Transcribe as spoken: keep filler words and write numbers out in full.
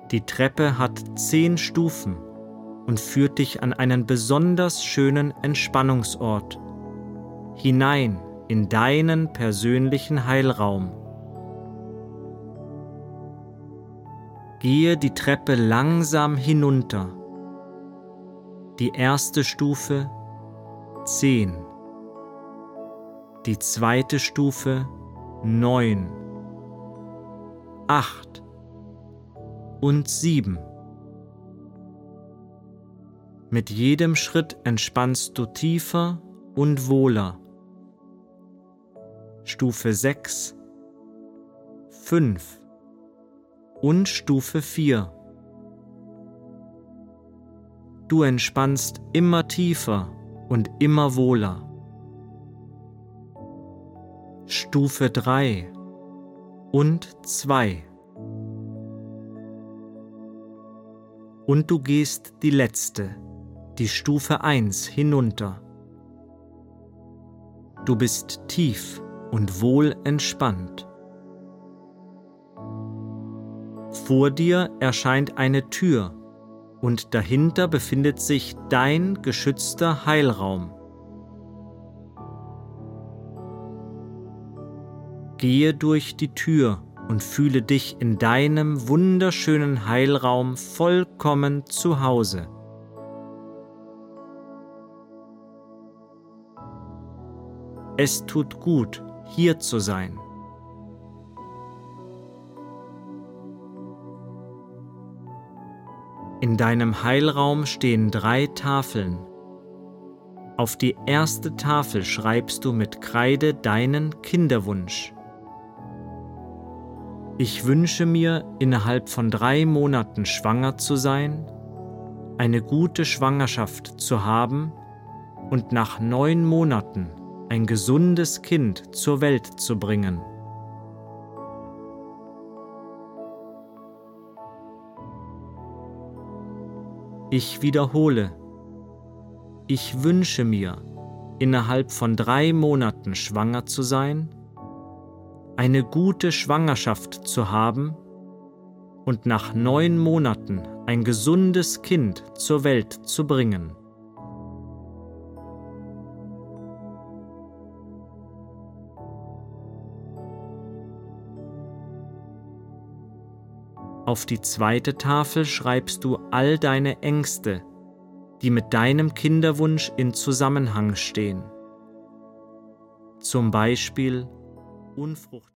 Die Treppe hat zehn Stufen und führt dich an einen besonders schönen Entspannungsort, hinein in deinen persönlichen Heilraum. Gehe die Treppe langsam hinunter. Die erste Stufe zehn, die zweite Stufe neun, acht und sieben. Mit jedem Schritt entspannst du tiefer und wohler. Stufe sechs, fünf und Stufe vier. Du entspannst immer tiefer und immer wohler. Stufe drei und zwei. Und du gehst die letzte, die Stufe eins hinunter. Du bist tief und wohl entspannt. Vor dir erscheint eine Tür und dahinter befindet sich dein geschützter Heilraum. Gehe durch die Tür und fühle dich in deinem wunderschönen Heilraum vollkommen zu Hause. Es tut gut, hier zu sein. In deinem Heilraum stehen drei Tafeln. Auf die erste Tafel schreibst du mit Kreide deinen Kinderwunsch. Ich wünsche mir, innerhalb von drei Monaten schwanger zu sein, eine gute Schwangerschaft zu haben und nach neun Monaten ein gesundes Kind zur Welt zu bringen. Ich wiederhole, ich wünsche mir, innerhalb von drei Monaten schwanger zu sein, eine gute Schwangerschaft zu haben und nach neun Monaten ein gesundes Kind zur Welt zu bringen. Auf die zweite Tafel schreibst du all deine Ängste, die mit deinem Kinderwunsch in Zusammenhang stehen. Zum Beispiel Unfrucht.